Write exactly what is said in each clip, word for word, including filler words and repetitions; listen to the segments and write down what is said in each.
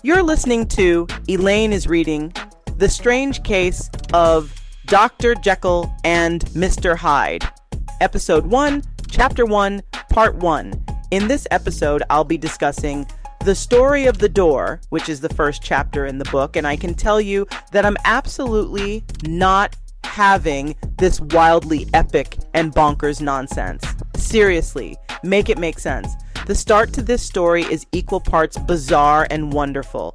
You're listening to Elaine is reading The Strange Case of Doctor Jekyll and Mister Hyde, Episode one, Chapter one, Part one. In this episode, I'll be discussing The Story of the Door, which is the first chapter in the book, and I can tell you that I'm absolutely not having this wildly epic and bonkers nonsense. Seriously, make it make sense. The start to this story is equal parts bizarre and wonderful.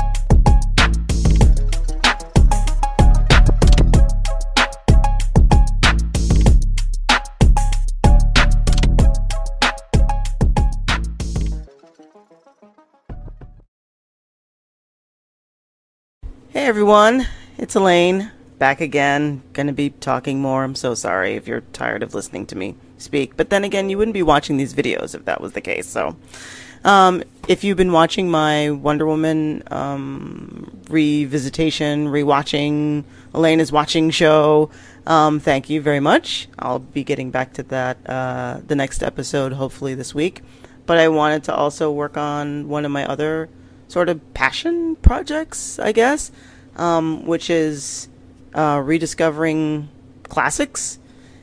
Hey everyone, it's Elaine, back again, gonna be talking more. I'm so sorry if you're tired of listening to me speak, but then again, you wouldn't be watching these videos if that was the case. So um, if you've been watching my Wonder Woman um, revisitation, rewatching, Elaine is watching show, um, thank you very much. I'll be getting back to that uh, the next episode, hopefully this week. But I wanted to also work on one of my other sort of passion projects, I guess, um, which is uh, rediscovering classics.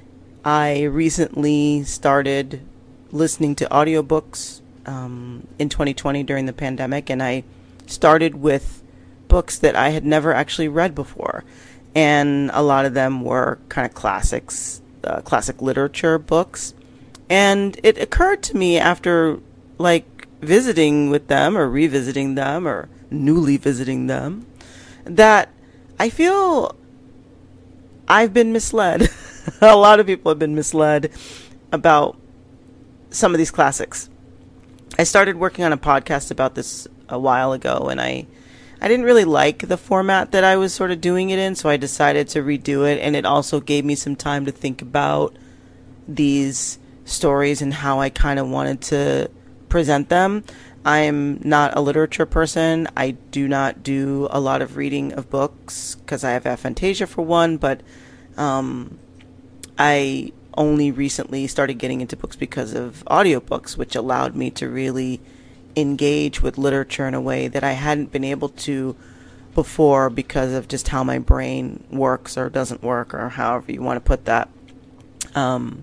I recently started listening to audiobooks um, in twenty twenty during the pandemic, and I started with books that I had never actually read before. And a lot of them were kind of classics, uh, classic literature books. And it occurred to me after, like, visiting with them or revisiting them or newly visiting them, that I feel I've been misled. A lot of people have been misled about some of these classics. I started working on a podcast about this a while ago, and I I didn't really like the format that I was sort of doing it in, so I decided to redo it, and it also gave me some time to think about these stories and how I kind of wanted to present them. I'm not a literature person. I do not do a lot of reading of books because I have aphantasia for one, but um, I only recently started getting into books because of audiobooks, which allowed me to really engage with literature in a way that I hadn't been able to before because of just how my brain works or doesn't work, or however you want to put that. Um,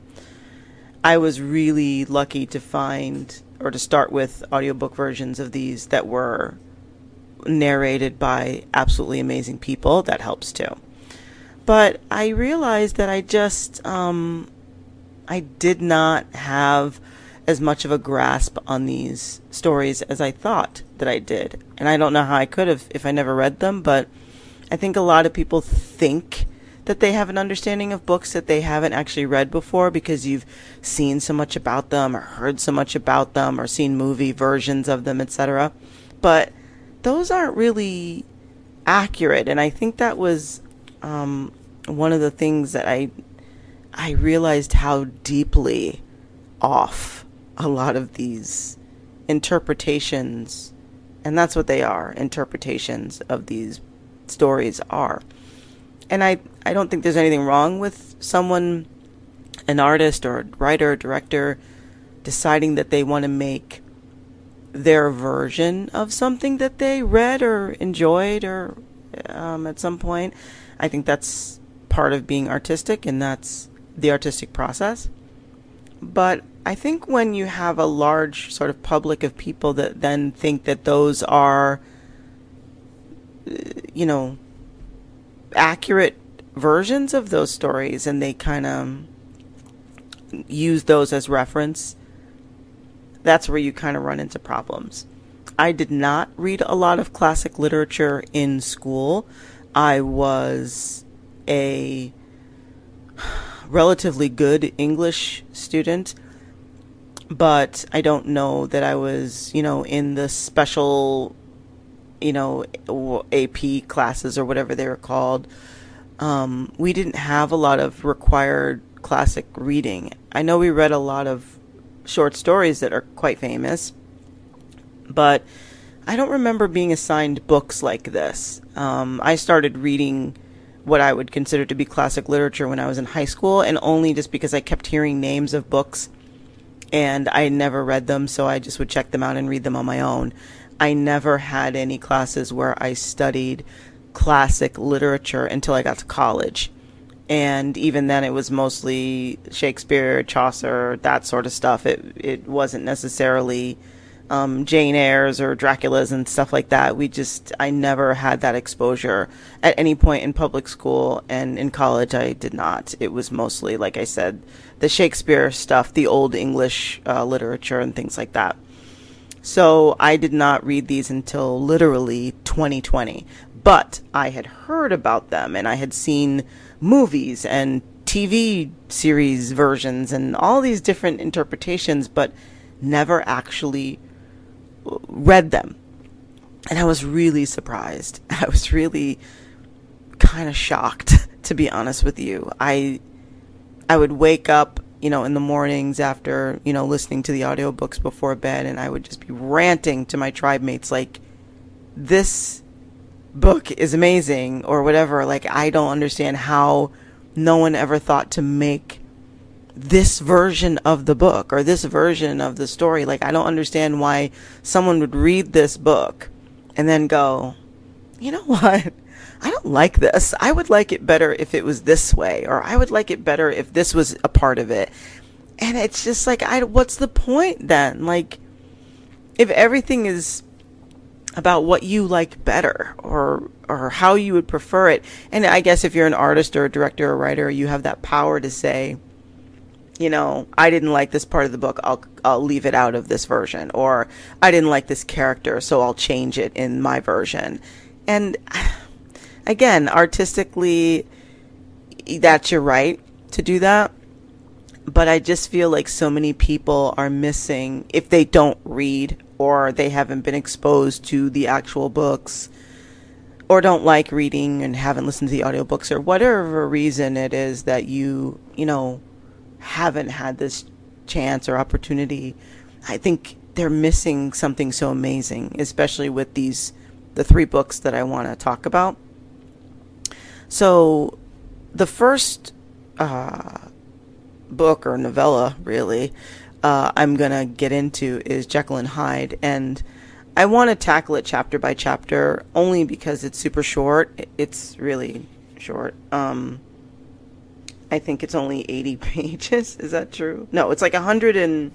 I was really lucky to find or to start with audiobook versions of these that were narrated by absolutely amazing people. That helps too. But I realized that I just, um, I did not have as much of a grasp on these stories as I thought that I did. And I don't know how I could have if I never read them, but I think a lot of people think that they have an understanding of books that they haven't actually read before because you've seen so much about them or heard so much about them or seen movie versions of them, et cetera. But those aren't really accurate, and I think that was um, one of the things that I I realized how deeply off a lot of these interpretations, and that's what they are, interpretations of these stories are. And I, I don't think there's anything wrong with someone, an artist or a writer or director, deciding that they want to make their version of something that they read or enjoyed or um, at some point. I think that's part of being artistic, and that's the artistic process. But I think when you have a large sort of public of people that then think that those are, you know, accurate versions of those stories, and they kind of use those as reference, that's where you kind of run into problems. I did not read a lot of classic literature in school. I was a relatively good English student, but I don't know that I was, you know, in the special, you know, A P classes or whatever they were called. Um, we didn't have a lot of required classic reading. I know we read a lot of short stories that are quite famous, but I don't remember being assigned books like this. Um, I started reading what I would consider to be classic literature when I was in high school, and only just because I kept hearing names of books and I never read them, so I just would check them out and read them on my own. I never had any classes where I studied classic literature until I got to college. And even then, it was mostly Shakespeare, Chaucer, that sort of stuff. It it wasn't necessarily um, Jane Eyre's or Dracula's and stuff like that. We just, I never had that exposure at any point in public school, and in college I did not. It was mostly, like I said, the Shakespeare stuff, the old English uh, literature and things like that. So I did not read these until literally twenty twenty. But I had heard about them, and I had seen movies and T V series versions and all these different interpretations, but never actually read them. And I was really surprised. I was really kind of shocked, to be honest with you. I I would wake up, you know, in the mornings after, you know, listening to the audiobooks before bed, and I would just be ranting to my tribe mates like, this book is amazing or whatever. Like, I don't understand how no one ever thought to make this version of the book or this version of the story. Like, I don't understand why someone would read this book and then go, you know what? I don't like this. I would like it better if it was this way, or I would like it better if this was a part of it. And it's just like, I, what's the point then? Like, if everything is about what you like better, or or how you would prefer it. And I guess if you're an artist or a director or a writer, you have that power to say, you know, I didn't like this part of the book, I'll I'll leave it out of this version, or I didn't like this character, so I'll change it in my version. And again, artistically, that's your right to do that. But I just feel like so many people are missing, if they don't read, or they haven't been exposed to the actual books, or don't like reading and haven't listened to the audiobooks, or whatever reason it is that you, you know, haven't had this chance or opportunity. I think they're missing something so amazing, especially with these, the three books that I want to talk about. So the first uh, book or novella, really, uh, I'm going to get into is Jekyll and Hyde. And I want to tackle it chapter by chapter only because it's super short. It's really short. Um, I think it's only eighty pages. Is that true? No, it's like one hundred and...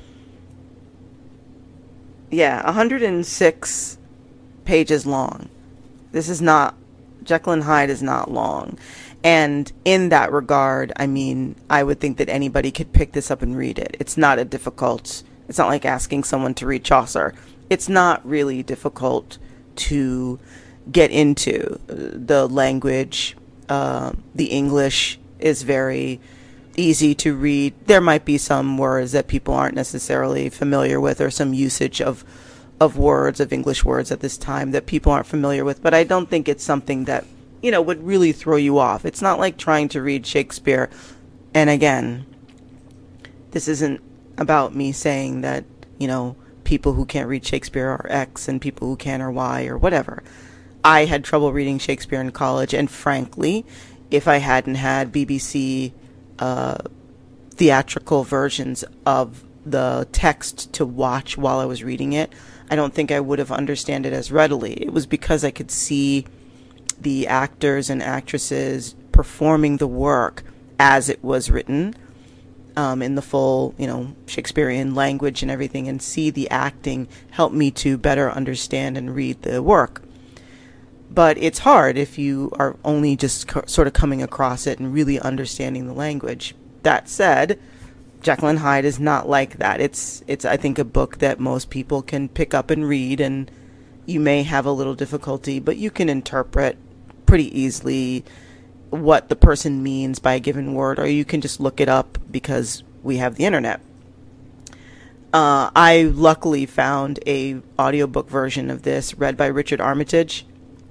Yeah, one hundred six pages long. This is not... Jekyll and Hyde is not long. And in that regard, I mean, I would think that anybody could pick this up and read it. It's not a difficult... It's not like asking someone to read Chaucer. It's not really difficult to get into. The language, uh, the English is very easy to read. There might be some words that people aren't necessarily familiar with, or some usage of of words, of English words at this time that people aren't familiar with. But I don't think it's something that, you know, would really throw you off. It's not like trying to read Shakespeare. And again, this isn't about me saying that, you know, people who can't read Shakespeare are X and people who can are Y or whatever. I had trouble reading Shakespeare in college, and frankly, if I hadn't had B B C uh, theatrical versions of the text to watch while I was reading it, I don't think I would have understood it as readily. It was because I could see the actors and actresses performing the work as it was written, um, in the full, you know, Shakespearean language and everything, and see the acting help me to better understand and read the work. But it's hard if you are only just co- sort of coming across it and really understanding the language. That said, Jekyll and Hyde is not like that. It's, it's I think, a book that most people can pick up and read, and you may have a little difficulty, but you can interpret pretty easily what the person means by a given word, or you can just look it up because we have the internet. Uh, I luckily found a audiobook version of this read by Richard Armitage.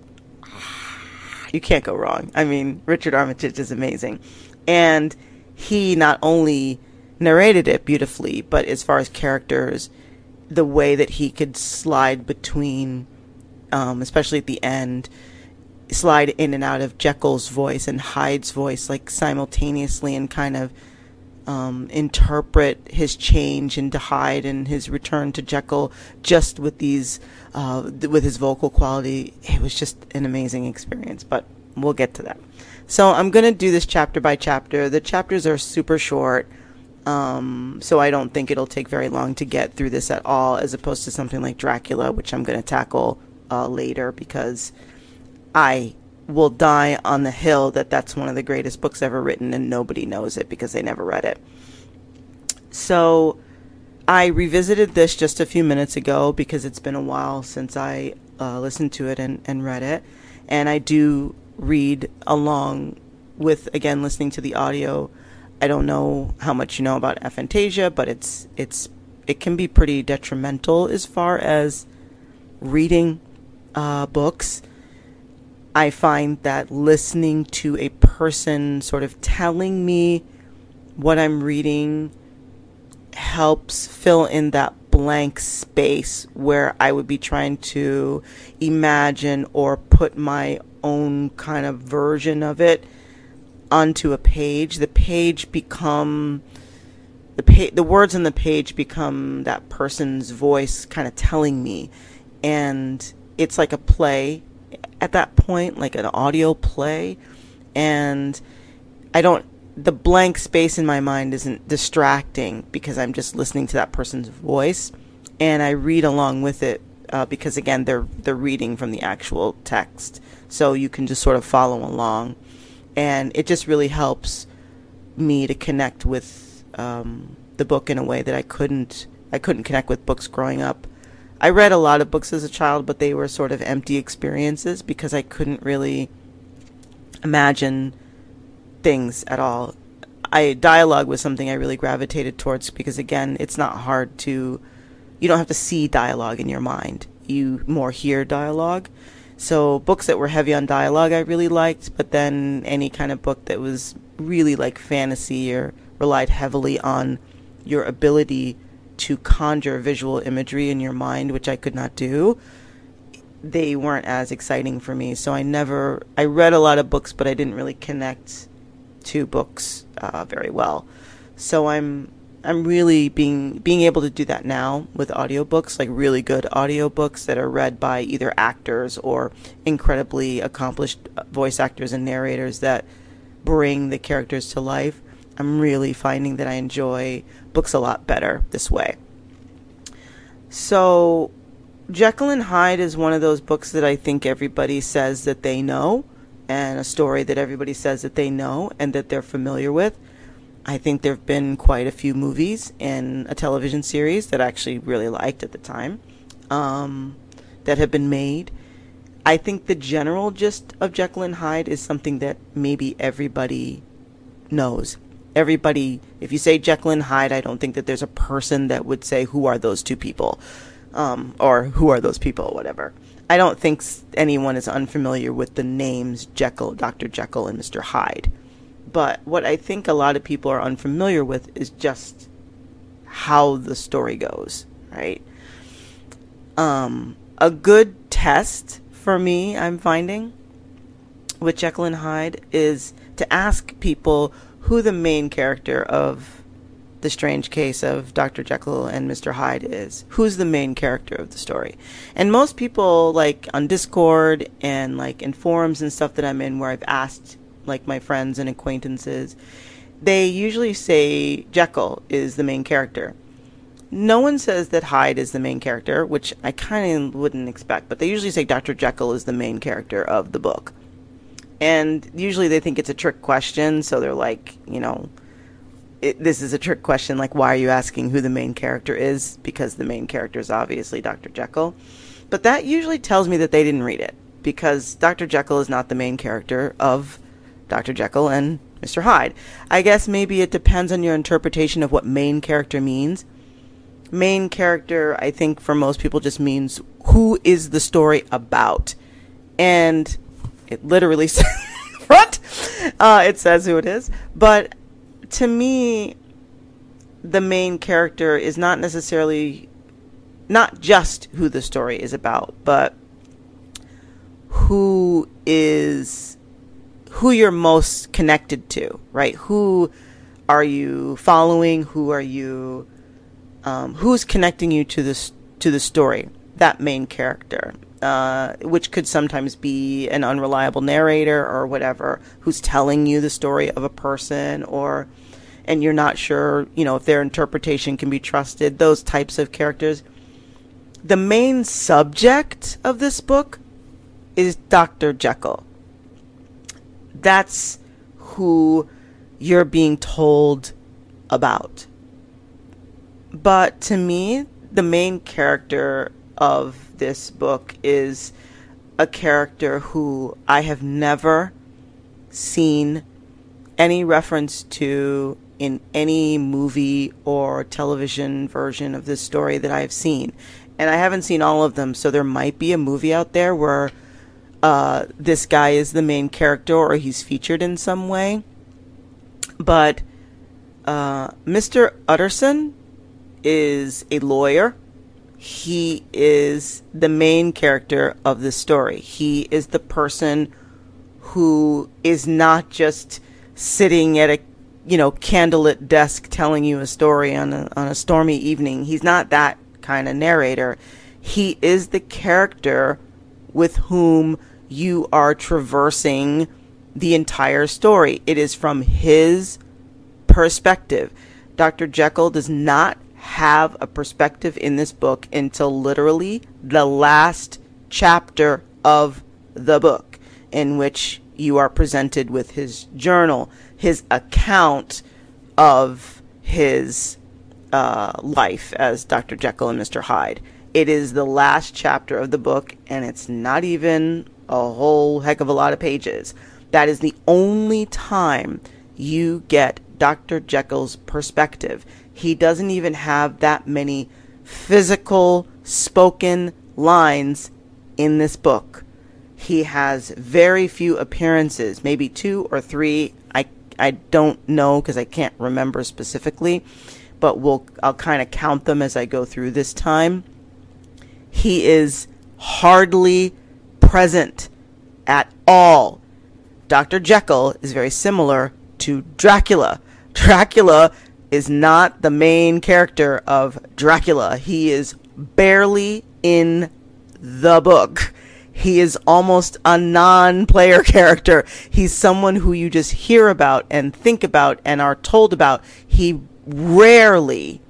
You can't go wrong. I mean, Richard Armitage is amazing. And he not only narrated it beautifully, but as far as characters, the way that he could slide between, um, especially at the end, slide in and out of Jekyll's voice and Hyde's voice, like simultaneously, and kind of um, interpret his change into Hyde and his return to Jekyll just with these, uh, with his vocal quality. It was just an amazing experience, but we'll get to that. So I'm going to do this chapter by chapter. The chapters are super short, um, so I don't think it'll take very long to get through this at all, as opposed to something like Dracula, which I'm going to tackle uh, later, because I will die on the hill that that's one of the greatest books ever written, and nobody knows it because they never read it. So I revisited this just a few minutes ago because it's been a while since I uh, listened to it and, and read it. And I do read along with, again, listening to the audio. I don't know how much you know about aphantasia, but it's it's it can be pretty detrimental as far as reading uh, books. I find that listening to a person sort of telling me what I'm reading helps fill in that blank space where I would be trying to imagine or put my own kind of version of it onto a page. The page become the pa- the words on the page become that person's voice kind of telling me, and it's like a play at that point, like an audio play. And I don't, the blank space in my mind isn't distracting because I'm just listening to that person's voice, and I read along with it uh, because again they're they're reading from the actual text, so you can just sort of follow along, and it just really helps me to connect with um, the book in a way that I couldn't I couldn't connect with books growing up. I read a lot of books as a child, but they were sort of empty experiences because I couldn't really imagine things at all. I dialogue was something I really gravitated towards because, again, it's not hard to, you don't have to see dialogue in your mind. You more hear dialogue. So books that were heavy on dialogue I really liked, but then any kind of book that was really like fantasy or relied heavily on your ability to conjure visual imagery in your mind, which I could not do, they weren't as exciting for me. So I never, I read a lot of books, but I didn't really connect to books uh, very well. So I'm, I'm really being, being able to do that now with audiobooks, like really good audiobooks that are read by either actors or incredibly accomplished voice actors and narrators that bring the characters to life. I'm really finding that I enjoy books a lot better this way. So Jekyll and Hyde is one of those books that I think everybody says that they know, and a story that everybody says that they know and that they're familiar with. I think there have been quite a few movies and a television series that I actually really liked at the time um, that have been made. I think the general gist of Jekyll and Hyde is something that maybe everybody knows. Everybody, if you say Jekyll and Hyde, I don't think that there's a person that would say, who are those two people? Um, or who are those people, whatever. I don't think anyone is unfamiliar with the names Jekyll, Doctor Jekyll, and Mister Hyde. But what I think a lot of people are unfamiliar with is just how the story goes, right? Um, a good test for me, I'm finding, with Jekyll and Hyde is to ask people who the main character of The Strange Case of Doctor Jekyll and Mister Hyde is. Who's the main character of the story? And most people, like on Discord and like in forums and stuff that I'm in where I've asked like my friends and acquaintances, they usually say Jekyll is the main character. No one says that Hyde is the main character, which I kind of wouldn't expect, but they usually say Doctor Jekyll is the main character of the book. And usually they think it's a trick question, so they're like, you know, it, this is a trick question, like, why are you asking who the main character is? Because the main character is obviously Doctor Jekyll. But that usually tells me that they didn't read it, because Doctor Jekyll is not the main character of Doctor Jekyll and Mister Hyde. I guess maybe it depends on your interpretation of what main character means. Main character, I think, for most people just means who is the story about. And it literally says front. Uh, it says who it is. But to me, the main character is not necessarily, not just who the story is about, but who is, who you're most connected to, right? Who are you following? Who are you, um, who's connecting you to this, to the story? That main character, uh, which could sometimes be an unreliable narrator or whatever, who's telling you the story of a person, or, and you're not sure, you know, if their interpretation can be trusted, those types of characters. The main subject of this book is Doctor Jekyll. That's who you're being told about. But to me, the main character of this book is a character who I have never seen any reference to in any movie or television version of this story that I've seen. And I haven't seen all of them, so there might be a movie out there where uh, this guy is the main character or he's featured in some way. But uh, Mister Utterson is a lawyer. He is the main character of the story. He is the person who is not just sitting at a, you know, candlelit desk telling you a story on a, on a stormy evening. He's not that kind of narrator. He is the character with whom you are traversing the entire story. It is from his perspective. Doctor Jekyll does not have a perspective in this book until literally the last chapter of the book, in which you are presented with his journal, his account of his uh, life as Doctor Jekyll and Mister Hyde. It is the last chapter of the book, and it's not even a whole heck of a lot of pages. That is the only time you get Doctor Jekyll's perspective. He doesn't even have that many physical spoken lines in this book. He has very few appearances, maybe two or three. I I don't know because I can't remember specifically, but we'll I'll kind of count them as I go through this time. He is hardly present at all. Doctor Jekyll is very similar to Dracula. Dracula is not the main character of Dracula. He is barely in the book. He is almost a non-player character. He's someone who you just hear about and think about and are told about. He rarely,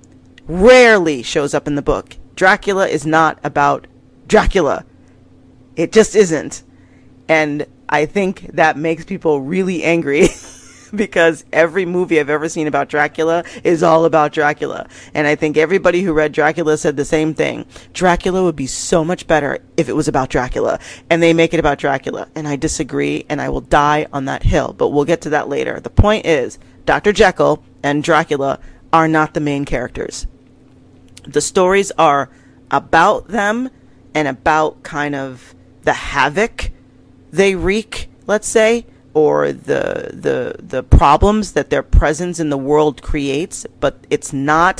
rarely shows up in the book. Dracula is not about Dracula. It just isn't. And I think that makes people really angry because every movie I've ever seen about Dracula is all about Dracula. And I think everybody who read Dracula said the same thing. Dracula would be so much better if it was about Dracula. And they make it about Dracula. And I disagree, and I will die on that hill. But we'll get to that later. The point is, Doctor Jekyll and Dracula are not the main characters. The stories are about them and about kind of the havoc they wreak, let's say, or the the the problems that their presence in the world creates, but it's not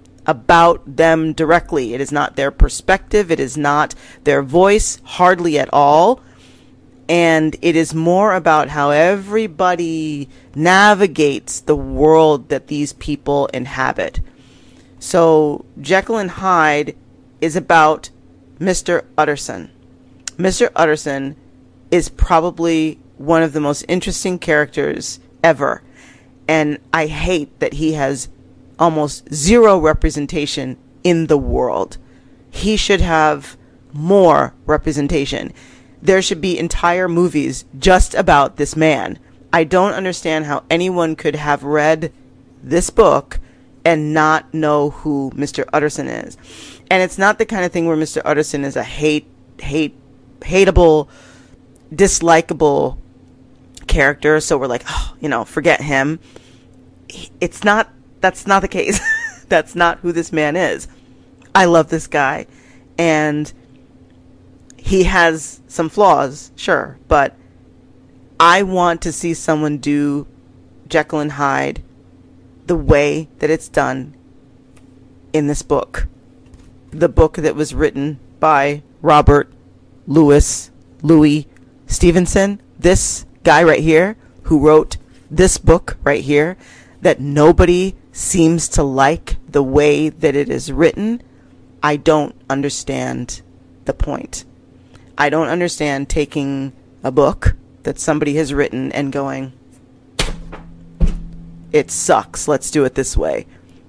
about them directly. It is not their perspective. It is not their voice, hardly at all. And it is more about how everybody navigates the world that these people inhabit. So Jekyll and Hyde is about Mister Utterson. Mister Utterson is probably one of the most interesting characters ever. And I hate that he has almost zero representation in the world. He should have more representation. There should be entire movies just about this man. I don't understand how anyone could have read this book and not know who Mister Utterson is. And it's not the kind of thing where Mister Utterson is a hate, hate, hateable, dislikable character, so we're like, oh, you know, forget him. It's not, that's not the case. That's not who this man is. I love this guy, and he has some flaws, sure, but I want to see someone do Jekyll and Hyde the way that it's done in this book. The book that was written by Robert Louis Louis Stevenson. This guy right here who wrote this book right here, that nobody seems to like the way that it is written, I don't understand the point. I don't understand taking a book that somebody has written and going, it sucks, let's do it this way.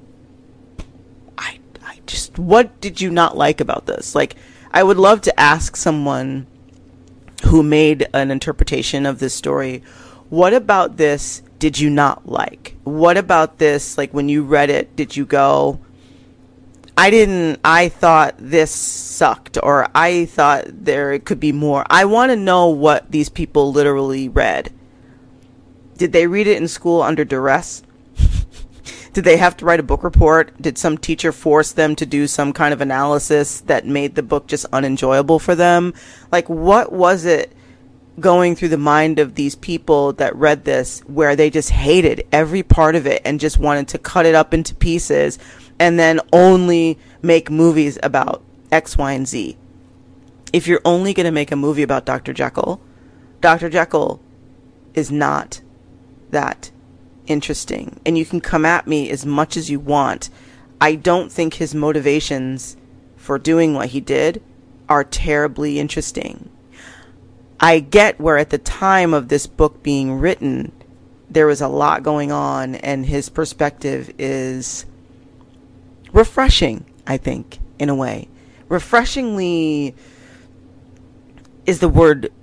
I, I just, what did you not like about this? Like, I would love to ask someone who made an interpretation of this story, what about this did you not like? What about this, like, when you read it, did you go, I didn't, I thought this sucked, or I thought there could be more. I want to know what these people literally read. Did they read it in school under duress? Did they have to write a book report? Did some teacher force them to do some kind of analysis that made the book just unenjoyable for them? Like, what was it going through the mind of these people that read this where they just hated every part of it and just wanted to cut it up into pieces and then only make movies about X, Y, and Z? If you're only going to make a movie about Doctor Jekyll, Doctor Jekyll is not that interesting. And you can come at me as much as you want. I don't think his motivations for doing what he did are terribly interesting. I get where at the time of this book being written, there was a lot going on, and his perspective is refreshing, I think, in a way. Refreshingly is the word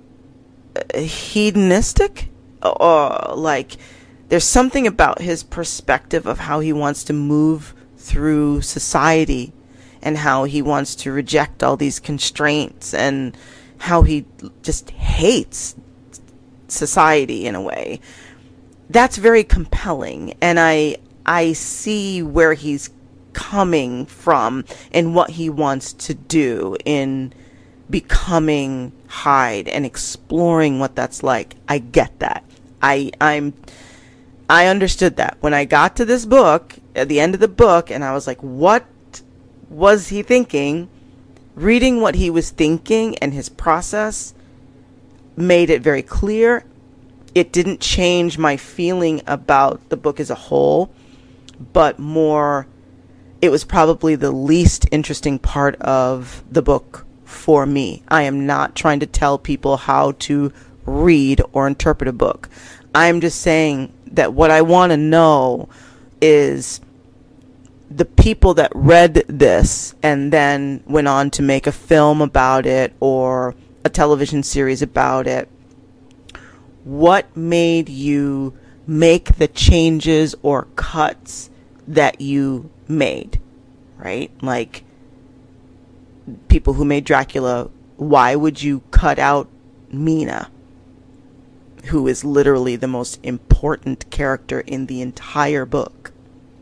hedonistic? Or like, there's something about his perspective of how he wants to move through society and how he wants to reject all these constraints and how he just hates society in a way. That's very compelling, and I I see where he's coming from and what he wants to do in becoming Hyde and exploring what that's like. I get that. I I'm I understood that when I got to this book at the end of the book, and I was like, what was he thinking? Reading what he was thinking and his process made it very clear. It didn't change my feeling about the book as a whole, but more, it was probably the least interesting part of the book for me. I am not trying to tell people how to read or interpret a book. I'm just saying that what I want to know is the people that read this and then went on to make a film about it or a television series about it. What made you make the changes or cuts that you made, right? Like, people who made Dracula, why would you cut out Mina, who is literally the most important character in the entire book?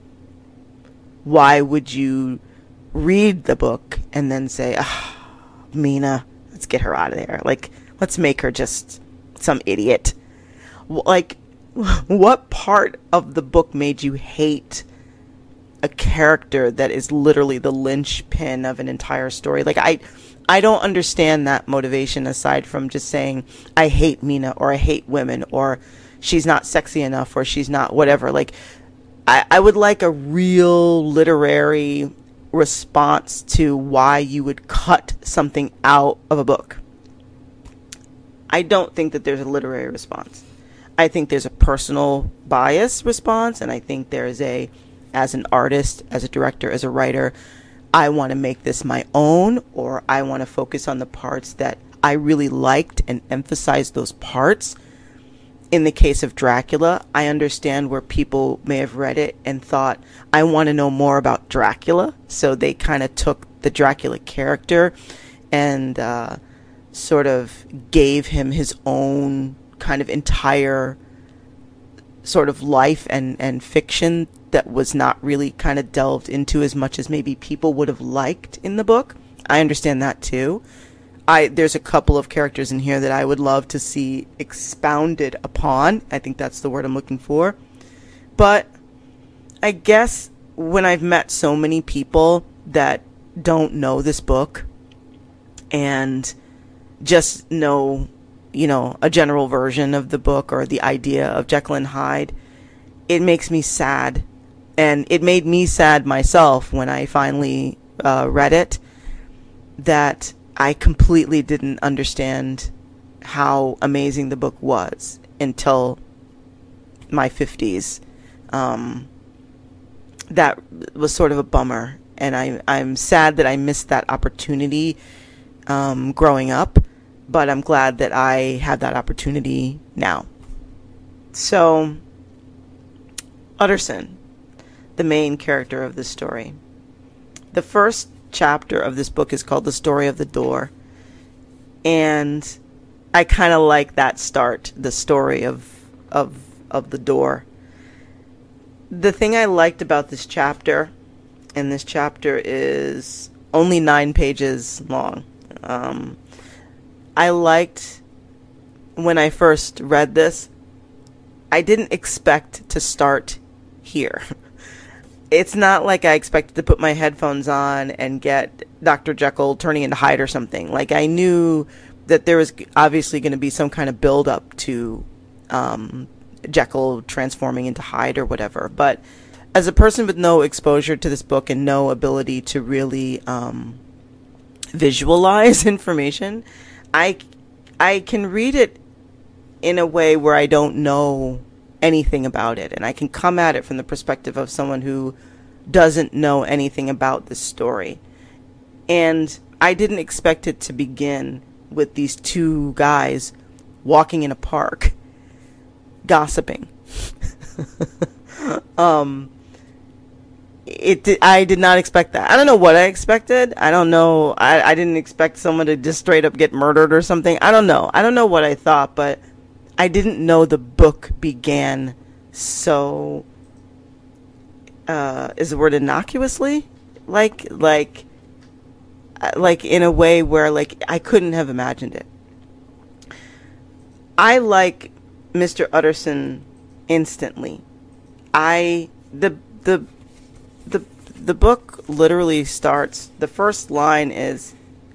Why would you read the book and then say, ah, Mina, let's get her out of there. Like, let's make her just some idiot. Like, what part of the book made you hate a character that is literally the linchpin of an entire story? Like, I, I don't understand that motivation aside from just saying, I hate Mina, or I hate women, or she's not sexy enough, or she's not whatever. Like, I, I would like a real literary response to why you would cut something out of a book. I don't think that there's a literary response. I think there's a personal bias response, and I think there's a, as an artist, as a director, as a writer, I want to make this my own, or I want to focus on the parts that I really liked and emphasize those parts. In the case of Dracula, I understand where people may have read it and thought, I want to know more about Dracula. So they kind of took the Dracula character and uh, sort of gave him his own kind of entire sort of life and, and fiction that was not really kind of delved into as much as maybe people would have liked in the book. I understand that too. I there's a couple of characters in here that I would love to see expounded upon. I think that's the word I'm looking for. But I guess when I've met so many people that don't know this book and just know, you know, a general version of the book or the idea of Jekyll and Hyde, it makes me sad. And it made me sad myself when I finally uh, read it, that I completely didn't understand how amazing the book was until my fifties. Um, that was sort of a bummer. And I, I'm sad that I missed that opportunity um, growing up, but I'm glad that I have that opportunity now. So, Utterson, the main character of this story. The first chapter of this book is called The Story of the Door. And I kind of like that start, the story of, of, of the door. The thing I liked about this chapter, and this chapter is only nine pages long. Um, I liked, when I first read this, I didn't expect to start here. It's not like I expected to put my headphones on and get Doctor Jekyll turning into Hyde or something. Like, I knew that there was obviously going to be some kind of build up to um, Jekyll transforming into Hyde or whatever. But as a person with no exposure to this book and no ability to really um, visualize information, I, I can read it in a way where I don't know anything about it, and I can come at it from the perspective of someone who doesn't know anything about this story. And I didn't expect it to begin with these two guys walking in a park gossiping. um it did, I did not expect that. I don't know what I expected. I don't know. I, I didn't expect someone to just straight up get murdered or something. I don't know. I don't know what I thought, but I didn't know the book began so, uh, is the word innocuously? Like, like, like in a way where, like, I couldn't have imagined it. I like Mister Utterson instantly. I, the, the, the, the book literally starts, the first line is,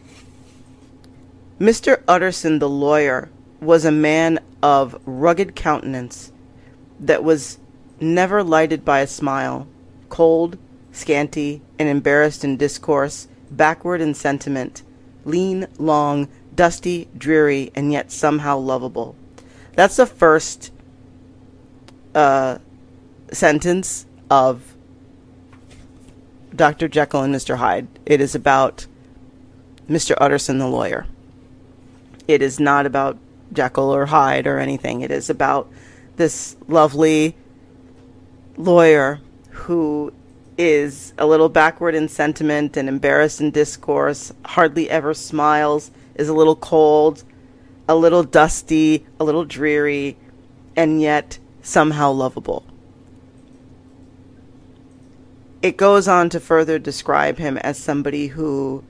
Mister Utterson the lawyer was a man of rugged countenance that was never lighted by a smile, cold, scanty, and embarrassed in discourse, backward in sentiment, lean, long, dusty, dreary, and yet somehow lovable. That's the first uh, sentence of Doctor Jekyll and Mister Hyde. It is about Mister Utterson the lawyer. It is not about Jekyll or Hyde or anything. It is about this lovely lawyer who is a little backward in sentiment and embarrassed in discourse, hardly ever smiles, is a little cold, a little dusty, a little dreary, and yet somehow lovable. It goes on to further describe him as somebody who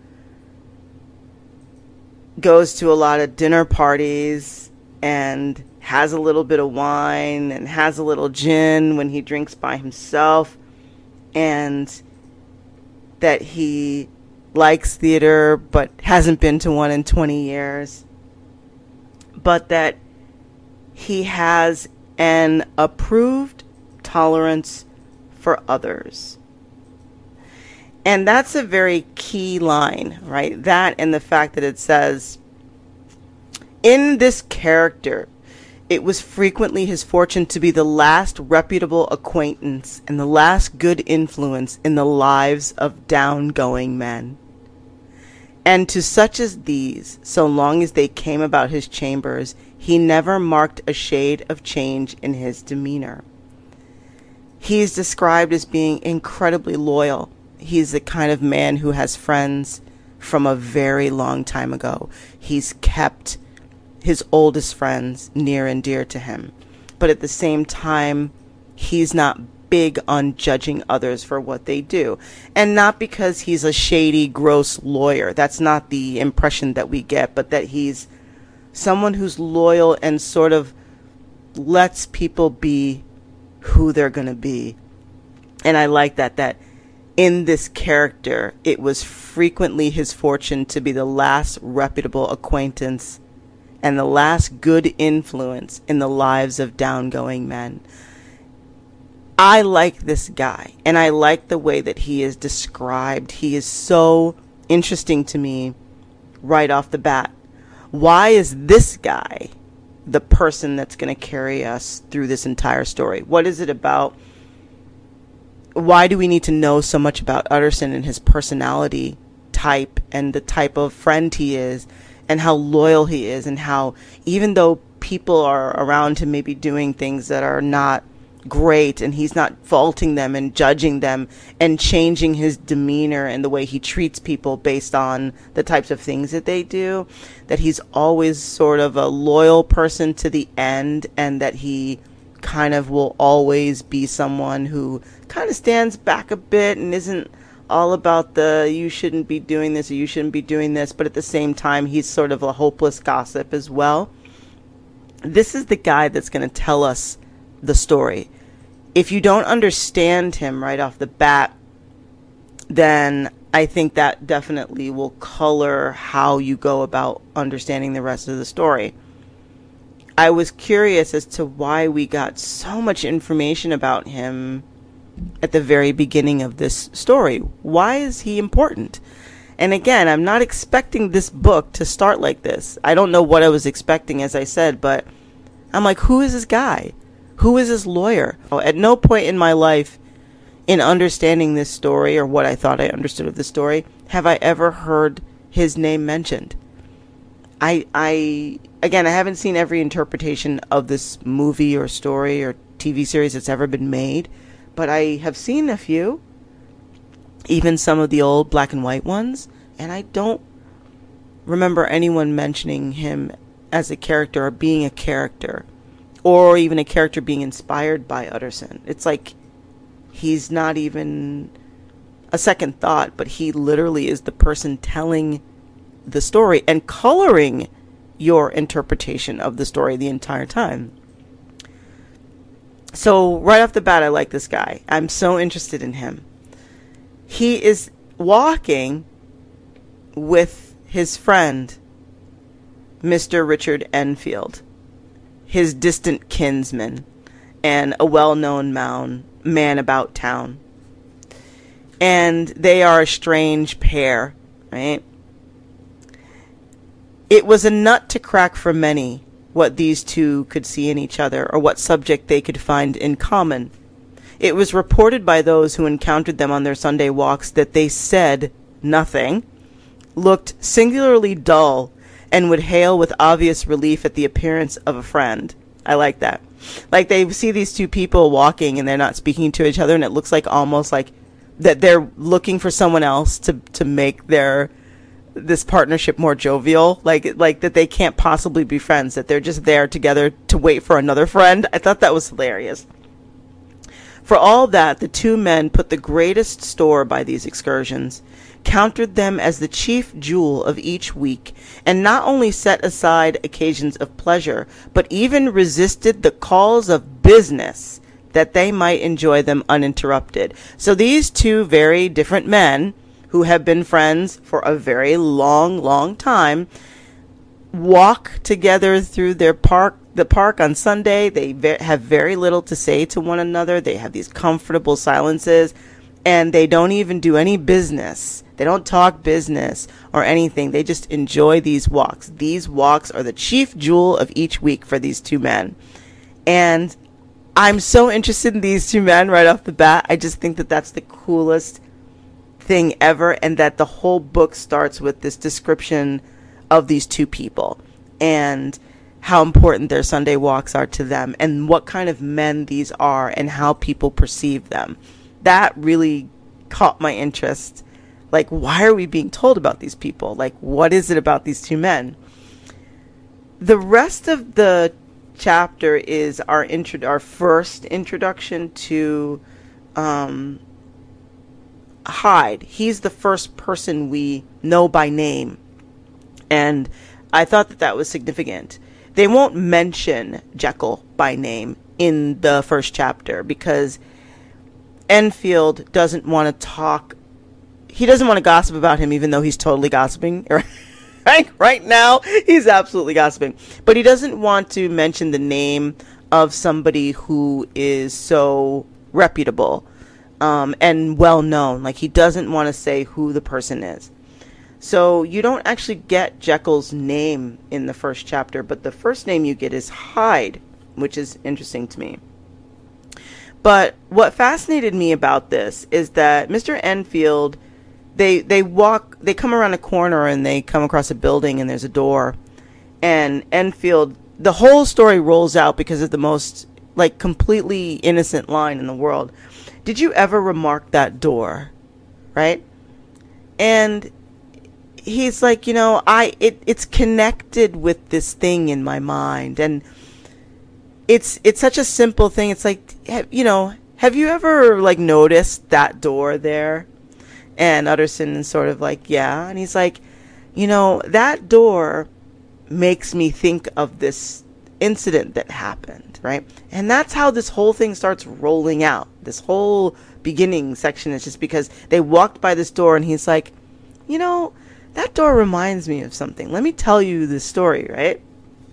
goes to a lot of dinner parties and has a little bit of wine and has a little gin when he drinks by himself, and that he likes theater but hasn't been to one in twenty years, but that he has an approved tolerance for others. And that's a very key line, right? That and the fact that it says, in this character, it was frequently his fortune to be the last reputable acquaintance and the last good influence in the lives of down-going men. And to such as these, so long as they came about his chambers, he never marked a shade of change in his demeanor. He is described as being incredibly loyal. He's the kind of man who has friends from a very long time ago. He's kept his oldest friends near and dear to him. But at the same time, he's not big on judging others for what they do. And not because he's a shady, gross lawyer. That's not the impression that we get, but that he's someone who's loyal and sort of lets people be who they're going to be. And I like that, that in this character, it was frequently his fortune to be the last reputable acquaintance and the last good influence in the lives of down-going men. I like this guy, and I like the way that he is described. He is so interesting to me right off the bat. Why is this guy the person that's going to carry us through this entire story? What is it about? Why do we need to know so much about Utterson and his personality type and the type of friend he is and how loyal he is, and how even though people are around him maybe doing things that are not great and he's not faulting them and judging them and changing his demeanor and the way he treats people based on the types of things that they do, that he's always sort of a loyal person to the end, and that he kind of will always be someone who kind of stands back a bit and isn't all about the you shouldn't be doing this or you shouldn't be doing this, but at the same time he's sort of a hopeless gossip as well. This is the guy that's going to tell us the story. If you don't understand him right off the bat, then I think that definitely will color how you go about understanding the rest of the story. I was curious as to why we got so much information about him at the very beginning of this story. Why is he important? And again, I'm not expecting this book to start like this. I don't know what I was expecting, as I said, but I'm like, who is this guy? Who is this lawyer? At no point in my life, in understanding this story, or what I thought I understood of the story, have I ever heard his name mentioned. I, I, again, I haven't seen every interpretation of this movie or story or T V series that's ever been made, but I have seen a few, even some of the old black and white ones, and I don't remember anyone mentioning him as a character or being a character, or even a character being inspired by Utterson. It's like he's not even a second thought, but he literally is the person telling the story and coloring your interpretation of the story the entire time. So right off the bat, I like this guy. I'm so interested in him. He is walking with his friend, Mister Richard Enfield, his distant kinsman, and a well-known man, man about town. And they are a strange pair, right? It was a nut to crack for many what these two could see in each other, or what subject they could find in common. It was reported by those who encountered them on their Sunday walks that they said nothing, looked singularly dull, and would hail with obvious relief at the appearance of a friend. I like that. Like, they see these two people walking and they're not speaking to each other, and it looks like almost like that they're looking for someone else to, to make their this partnership more jovial, like like that they can't possibly be friends, that they're just there together to wait for another friend. I thought that was hilarious. For all that, the two men put the greatest store by these excursions, counted them as the chief jewel of each week, and not only set aside occasions of pleasure, but even resisted the calls of business that they might enjoy them uninterrupted. So these two very different men, who have been friends for a very long, long time, walk together through their park, the park on Sunday. They ve- have very little to say to one another. They have these comfortable silences, and they don't even do any business. They don't talk business or anything. They just enjoy these walks. These walks are the chief jewel of each week for these two men. And I'm so interested in these two men right off the bat. I just think that that's the coolest thing ever, and that the whole book starts with this description of these two people and how important their Sunday walks are to them, and what kind of men these are and how people perceive them. That really caught my interest. Like, why are we being told about these people? Like, what is it about these two men? The rest of the chapter is our intro- our first introduction to um Hyde. He's the first person we know by name, and I thought that that was significant. They won't mention Jekyll by name in the first chapter because Enfield doesn't want to talk. He doesn't want to gossip about him, even though he's totally gossiping. Right, right now, he's absolutely gossiping. But he doesn't want to mention the name of somebody who is so reputable um, and well known. Like, he doesn't want to say who the person is. So you don't actually get Jekyll's name in the first chapter, but the first name you get is Hyde, which is interesting to me. But what fascinated me about this is that Mister Enfield, they they walk, they come around a corner and they come across a building and there's a door. And Enfield, the whole story rolls out because of the most, like, completely innocent line in the world. Did you ever remark that door? Right? And he's like, you know, I it, it's connected with this thing in my mind. And it's it's such a simple thing. It's like, you know, have you ever, like, noticed that door there? And Utterson is sort of like, yeah. And he's like, you know, that door makes me think of this incident that happened, right? And that's how this whole thing starts rolling out. This whole beginning section is just because they walked by this door and he's like, you know, that door reminds me of something. Let me tell you this story, right?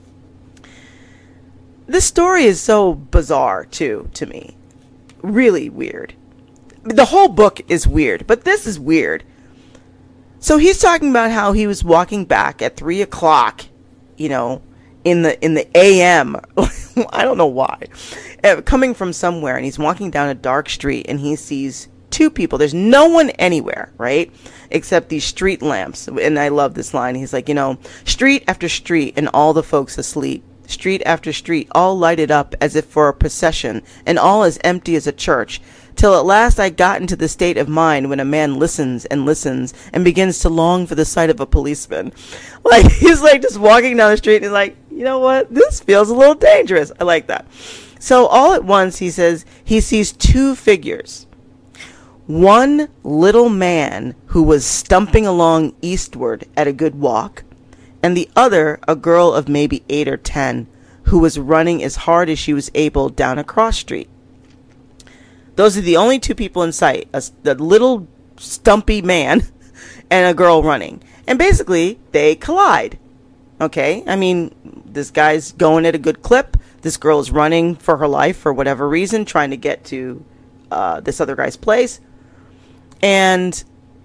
This story is so bizarre, too, to me. Really weird. The whole book is weird, but this is weird. So he's talking about how he was walking back at three o'clock, you know, in the in the A M I don't know why. Uh, coming from somewhere, and he's walking down a dark street, and he sees two people. There's no one anywhere, right? Except these street lamps. And I love this line. He's like, you know, street after street, and all the folks asleep. Street after street, all lighted up as if for a procession, and all as empty as a church, till at last I got into the state of mind when a man listens and listens and begins to long for the sight of a policeman. Like, he's like just walking down the street and he's like, you know what, this feels a little dangerous. I like that. So all at once, he says he sees two figures. One little man who was stumping along eastward at a good walk, and the other a girl of maybe eight or ten who was running as hard as she was able down a cross street. Those are the only two people in sight, a, a little stumpy man and a girl running. And basically, they collide. Okay? I mean, this guy's going at a good clip. This girl is running for her life for whatever reason, trying to get to uh, this other guy's place. And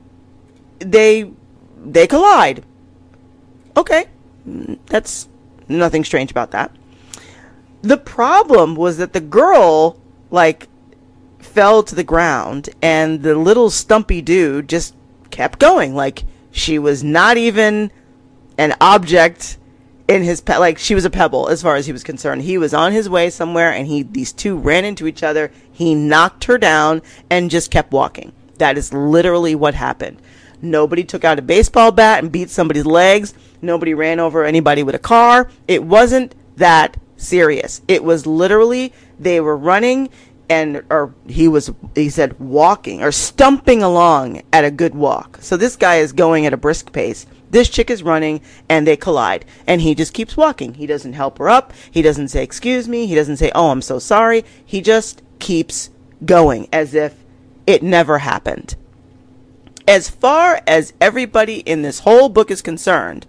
they they collide. Okay, that's nothing strange about that. The problem was that the girl, like, fell to the ground, and the little stumpy dude just kept going. Like, she was not even an object in his, pe- like, she was a pebble as far as he was concerned. He was on his way somewhere, and he these two ran into each other. He knocked her down and just kept walking. That is literally what happened. Nobody took out a baseball bat and beat somebody's legs. Nobody ran over anybody with a car. It wasn't that serious. It was literally, they were running and, or he was, he said walking or stumping along at a good walk. So this guy is going at a brisk pace. This chick is running and they collide, and he just keeps walking. He doesn't help her up. He doesn't say, excuse me. He doesn't say, oh, I'm so sorry. He just keeps going as if it never happened. As far as everybody in this whole book is concerned,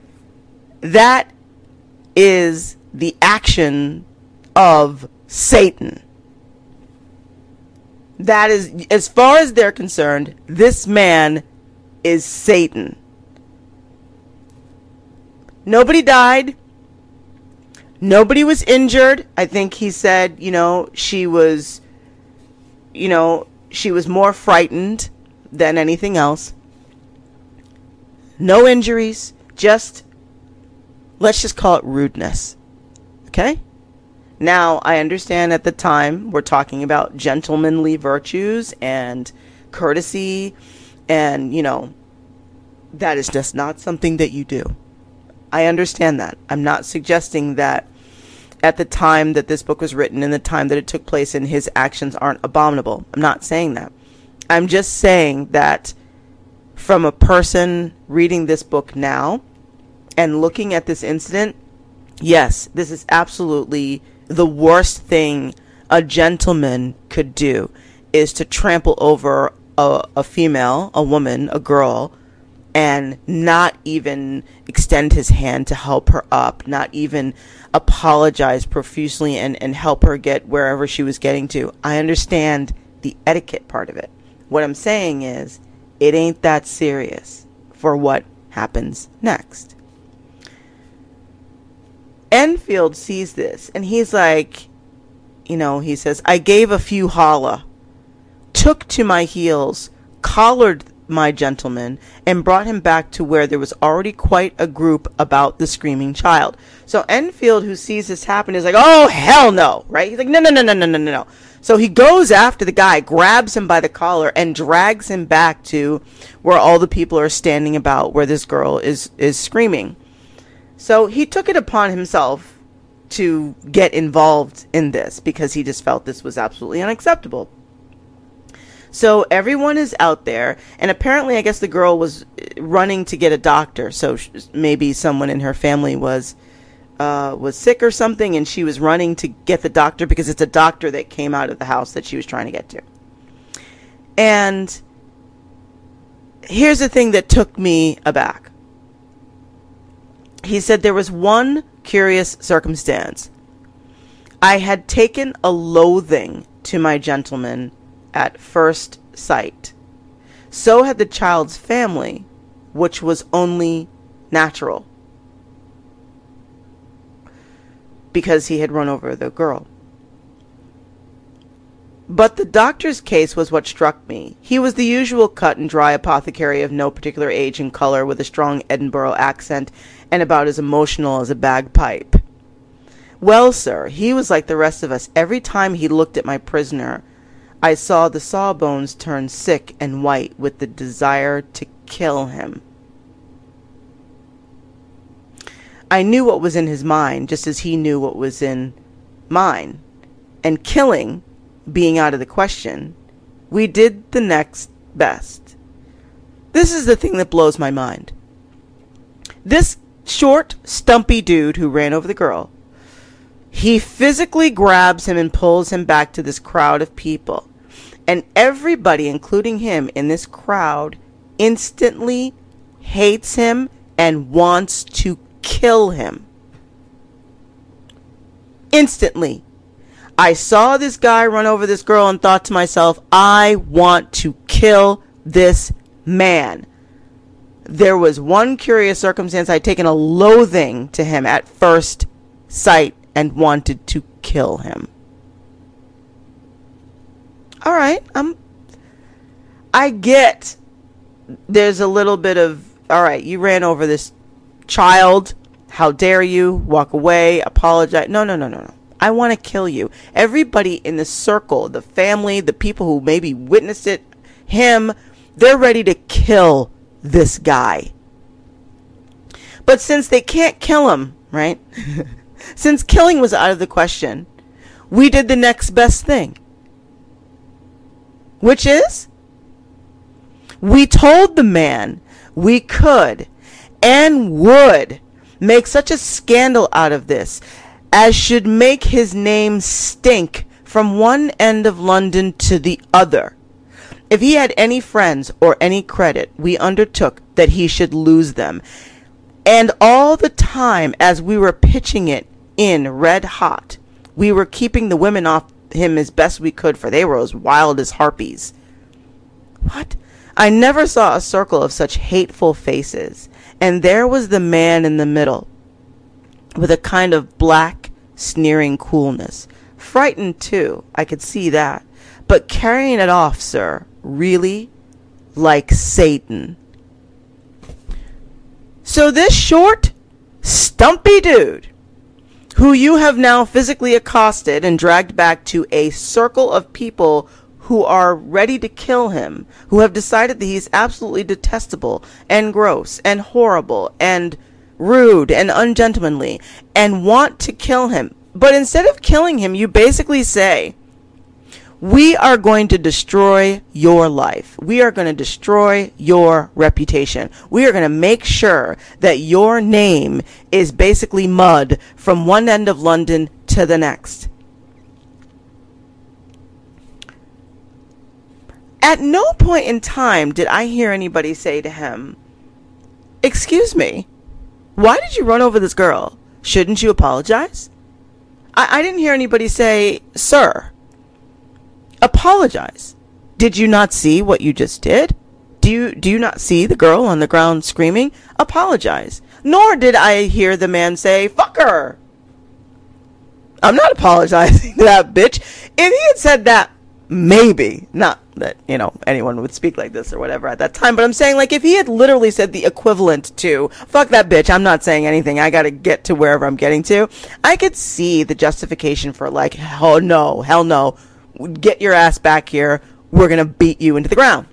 that is the action of Satan. That is, as far as they're concerned, this man is Satan. Nobody died. Nobody was injured. I think he said, you know, she was, you know, she was more frightened than anything else. No injuries, just, let's just call it rudeness. Okay? Now, I understand at the time we're talking about gentlemanly virtues and courtesy, and, you know, that is just not something that you do. I understand that. I'm not suggesting that at the time that this book was written and the time that it took place and his actions aren't abominable. I'm not saying that. I'm just saying that from a person reading this book now and looking at this incident, yes, this is absolutely the worst thing a gentleman could do, is to trample over a, a female, a woman, a girl, and not even extend his hand to help her up, not even apologize profusely and, and help her get wherever she was getting to. I understand the etiquette part of it. What I'm saying is, it ain't that serious for what happens next. Enfield sees this, and he's like, you know, he says, I gave a few holla, took to my heels, collared my gentleman, and brought him back to where there was already quite a group about the screaming child. So Enfield, who sees this happen, is like, oh, hell no, right? He's like, no, no, no, no, no, no, no. So he goes after the guy, grabs him by the collar, and drags him back to where all the people are standing about, where this girl is, is screaming. So he took it upon himself to get involved in this because he just felt this was absolutely unacceptable. So everyone is out there, and apparently I guess the girl was running to get a doctor, so maybe someone in her family was uh, was sick or something, and she was running to get the doctor because it's a doctor that came out of the house that she was trying to get to. And here's the thing that took me aback. He said there was one curious circumstance. I had taken a loathing to my gentleman at first sight. So had the child's family, which was only natural, because he had run over the girl. But the doctor's case was what struck me. He was the usual cut and dry apothecary of no particular age and color, with a strong Edinburgh accent and about as emotional as a bagpipe. Well, sir, he was like the rest of us. Every time he looked at my prisoner, I saw the sawbones turn sick and white with the desire to kill him. I knew what was in his mind, just as he knew what was in mine. And killing being out of the question, we did the next best. This is the thing that blows my mind. This short, stumpy dude who ran over the girl, he physically grabs him and pulls him back to this crowd of people. And everybody, including him in this crowd, instantly hates him and wants to kill him. Instantly. I saw this guy run over this girl and thought to myself, I want to kill this man. There was one curious circumstance. I'd taken a loathing to him at first sight and wanted to kill him. All right, I'm, I get there's a little bit of, all right, you ran over this child. How dare you? Walk away, apologize. No, no, no, no, no. I want to kill you. Everybody in the circle, the family, the people who maybe witnessed it, him, they're ready to kill this guy. But since they can't kill him, right? Since killing was out of the question, we did the next best thing. Which is, we told the man we could and would make such a scandal out of this as should make his name stink from one end of London to the other. If he had any friends or any credit, we undertook that he should lose them. And all the time as we were pitching it in red hot, we were keeping the women off him as best we could, for they were as wild as harpies. What? I never saw a circle of such hateful faces. And there was the man in the middle, with a kind of black, sneering coolness. Frightened, too, I could see that. But carrying it off, sir, really, like Satan. So this short, stumpy dude, who you have now physically accosted and dragged back to a circle of people who are ready to kill him, who have decided that he's absolutely detestable and gross and horrible and rude and ungentlemanly, and want to kill him. But instead of killing him, you basically say, we are going to destroy your life. We are going to destroy your reputation. We are going to make sure that your name is basically mud from one end of London to the next. At no point in time did I hear anybody say to him, Excuse me. Why did you run over this girl? Shouldn't you apologize? I, I didn't hear anybody say, sir, apologize. Did you not see what you just did? Do you, do you not see the girl on the ground screaming? Apologize. Nor did I hear the man say, fuck her. I'm not apologizing to that bitch. If he had said that, maybe. Not that, you know, anyone would speak like this or whatever at that time. But I'm saying, like, if he had literally said the equivalent to, fuck that bitch, I'm not saying anything, I gotta get to wherever I'm getting to, I could see the justification for, like, hell no, hell no, get your ass back here, we're gonna beat you into the ground.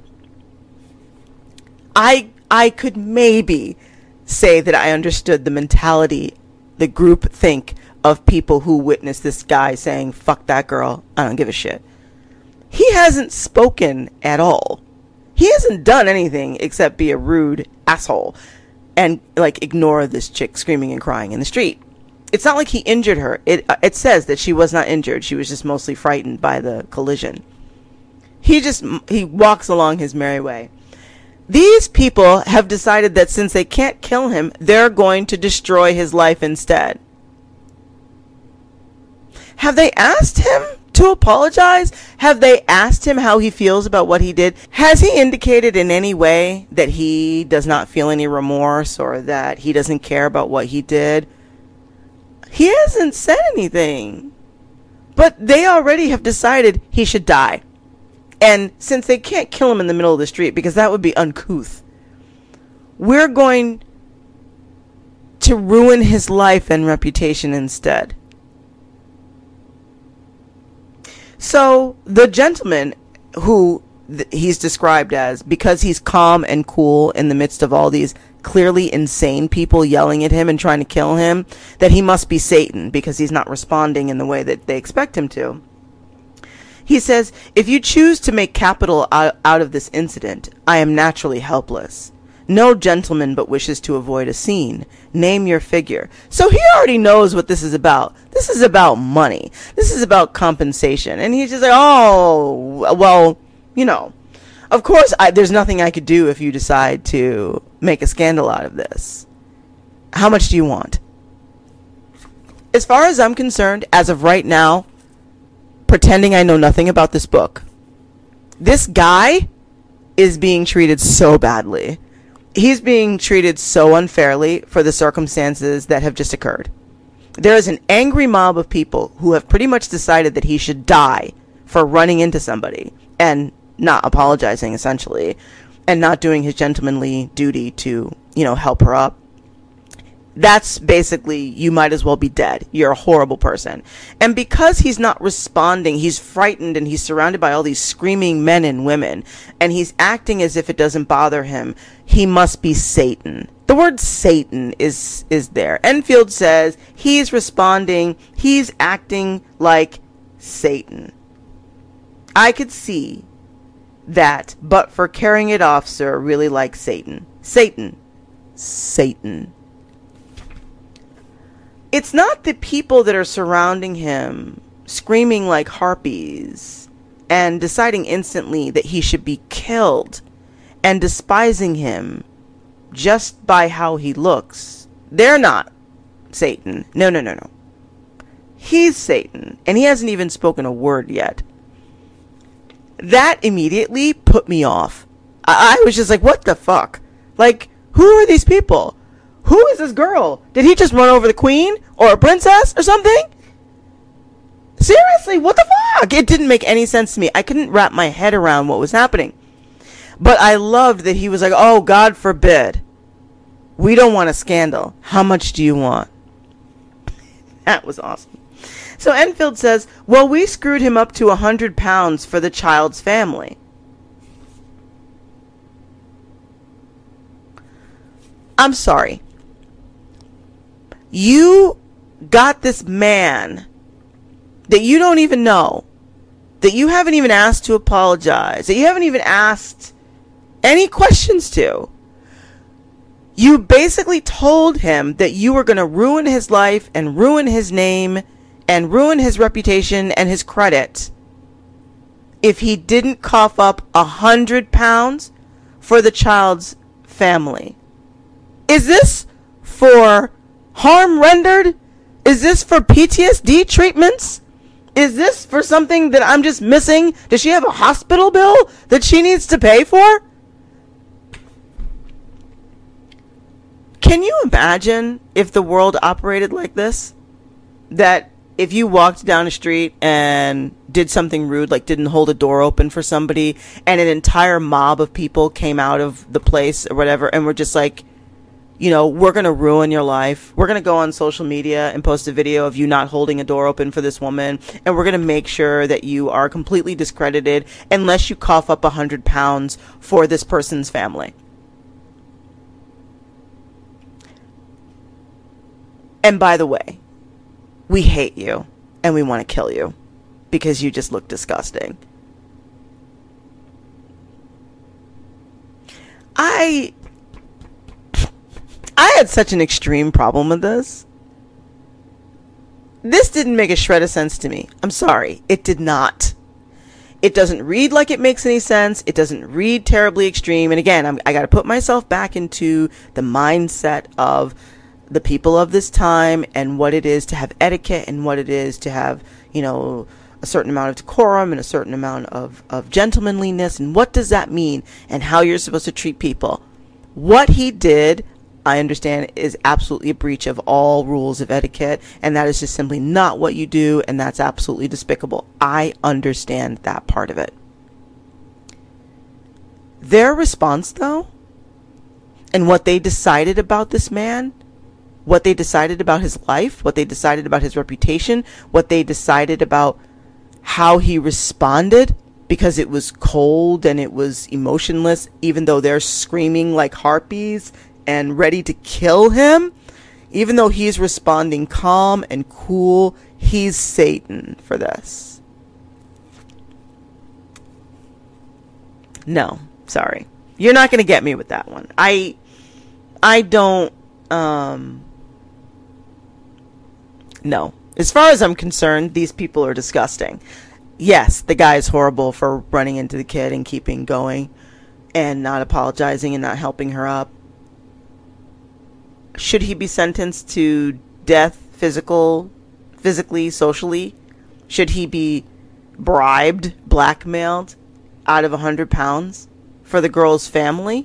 I, I could maybe say that I understood the mentality, the group think of people who witnessed this guy saying, fuck that girl, I don't give a shit. He hasn't spoken at all. He hasn't done anything except be a rude asshole and, like, ignore this chick screaming and crying in the street. It's not like he injured her. It uh, it says that she was not injured. She was just mostly frightened by the collision. He just, he walks along his merry way. These people have decided that since they can't kill him, they're going to destroy his life instead. Have they asked him to apologize? Have they asked him how he feels about what he did? Has he indicated in any way that he does not feel any remorse or that he doesn't care about what he did? He hasn't said anything. But they already have decided he should die. And since they can't kill him in the middle of the street, because that would be uncouth, we're going to ruin his life and reputation instead. So the gentleman who th- he's described as, because he's calm and cool in the midst of all these clearly insane people yelling at him and trying to kill him, that he must be Satan because he's not responding in the way that they expect him to. He says, if you choose to make capital out, out of this incident, I am naturally helpless. No gentleman but wishes to avoid a scene. Name your figure. So he already knows what this is about. This is about money. This is about compensation. And he's just like, oh, well, you know, of course, I, there's nothing I could do if you decide to make a scandal out of this. How much do you want? As far as I'm concerned, as of right now, pretending I know nothing about this book, this guy is being treated so badly. He's being treated so unfairly for the circumstances that have just occurred. There is an angry mob of people who have pretty much decided that he should die for running into somebody and not apologizing, essentially, and not doing his gentlemanly duty to, you know, help her up. That's basically, you might as well be dead. You're a horrible person. And because he's not responding, he's frightened and he's surrounded by all these screaming men and women, and he's acting as if it doesn't bother him, he must be Satan. The word Satan is is there. Enfield says he's responding, he's acting like Satan. I could see that, but for carrying it off, sir, really like Satan. Satan. Satan. It's not the people that are surrounding him, screaming like harpies, and deciding instantly that he should be killed, and despising him just by how he looks. They're not Satan. No, no, no, no. He's Satan, and he hasn't even spoken a word yet. That immediately put me off. I, I was just like, what the fuck? Like, who are these people? Who is this girl? Did he just run over the queen or a princess or something? Seriously, what the fuck? It didn't make any sense to me. I couldn't wrap my head around what was happening. But I loved that he was like, oh, God forbid. We don't want a scandal. How much do you want? That was awesome. So Enfield says, well, we screwed him up to a hundred pounds for the child's family. I'm sorry. You got this man that you don't even know, that you haven't even asked to apologize, that you haven't even asked any questions to. You basically told him that you were going to ruin his life and ruin his name and ruin his reputation and his credit if he didn't cough up a hundred pounds for the child's family. Is this for harm rendered? Is this for P T S D treatments? Is this for something that I'm just missing? Does she have a hospital bill that she needs to pay for? Can you imagine if the world operated like this? That if you walked down a street and did something rude, like didn't hold a door open for somebody, and an entire mob of people came out of the place or whatever, and were just like, you know, we're going to ruin your life. We're going to go on social media and post a video of you not holding a door open for this woman, and we're going to make sure that you are completely discredited unless you cough up a hundred pounds for this person's family. And by the way, we hate you and we want to kill you because you just look disgusting. I I had such an extreme problem with this. This didn't make a shred of sense to me. I'm sorry. It did not. It doesn't read like it makes any sense. It doesn't read terribly extreme. And again, I'm, I got to put myself back into the mindset of the people of this time and what it is to have etiquette and what it is to have, you know, a certain amount of decorum and a certain amount of, of gentlemanliness. And what does that mean and how you're supposed to treat people. What he did, I understand, is absolutely a breach of all rules of etiquette. And that is just simply not what you do. And that's absolutely despicable. I understand that part of it. Their response, though, and what they decided about this man, what they decided about his life, what they decided about his reputation, what they decided about how he responded, because it was cold and it was emotionless, even though they're screaming like harpies and ready to kill him, even though he's responding calm and cool, he's Satan for this. No, sorry. You're not going to get me with that one. I, I don't, um... No. As far as I'm concerned, these people are disgusting. Yes, the guy is horrible for running into the kid and keeping going and not apologizing and not helping her up. Should he be sentenced to death, physical, physically, socially? Should he be bribed, blackmailed out of a hundred pounds for the girl's family?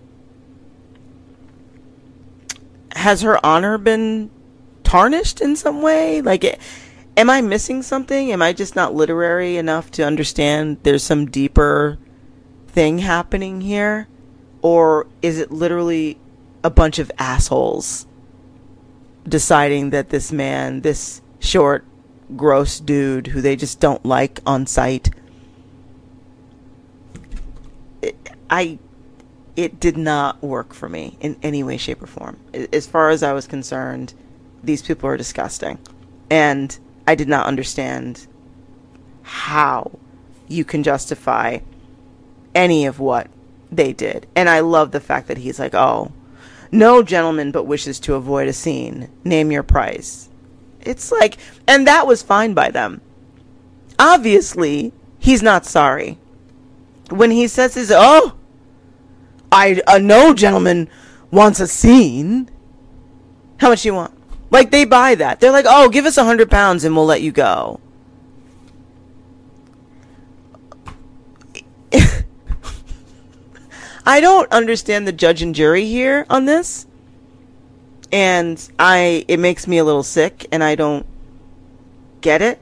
Has her honor been tarnished in some way? Like, it, am I missing something? Am I just not literary enough to understand there's some deeper thing happening here? Or is it literally a bunch of assholes deciding that this man, this short, gross dude who they just don't like on sight, it, I it did not work for me in any way, shape, or form. As far as I was concerned, these people are disgusting. And I did not understand how you can justify any of what they did. And I love the fact that he's like, oh, no gentleman but wishes to avoid a scene. Name your price. It's like, and that was fine by them. Obviously, he's not sorry. When he says his, oh, I, uh, no gentleman wants a scene. How much do you want? Like, they buy that. They're like, oh, give us a hundred pounds and we'll let you go. I don't understand the judge and jury here on this. And I, it makes me a little sick and I don't get it.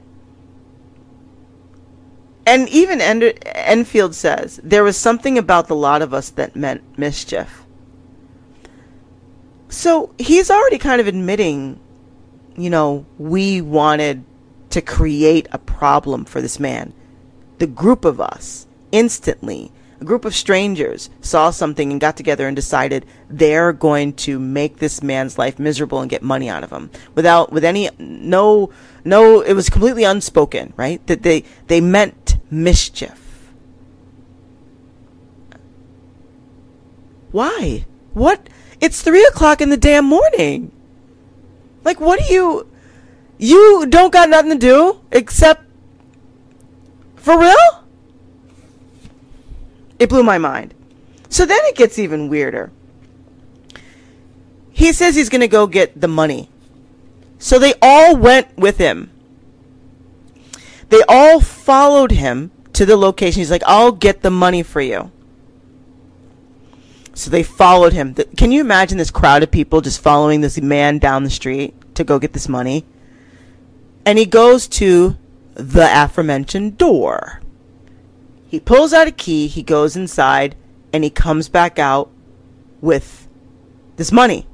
And even End- Enfield says, there was something about the lot of us that meant mischief. So he's already kind of admitting, you know, we wanted to create a problem for this man. The group of us, instantly, a group of strangers, saw something and got together and decided they're going to make this man's life miserable and get money out of him. Without, with any, no, no, it was completely unspoken, right? That they, they meant mischief. Why? What? It's three o'clock in the damn morning. Like, what do you... You don't got nothing to do except... For real? It blew my mind. So then it gets even weirder. he says he's going to go get the money. So they all went with him. They all followed him to the location. He's like, I'll get the money for you. So they followed him. Can you imagine this crowd of people just following this man down the street to go get this money? And he goes to the aforementioned door. He pulls out a key, he goes inside, and he comes back out with this money.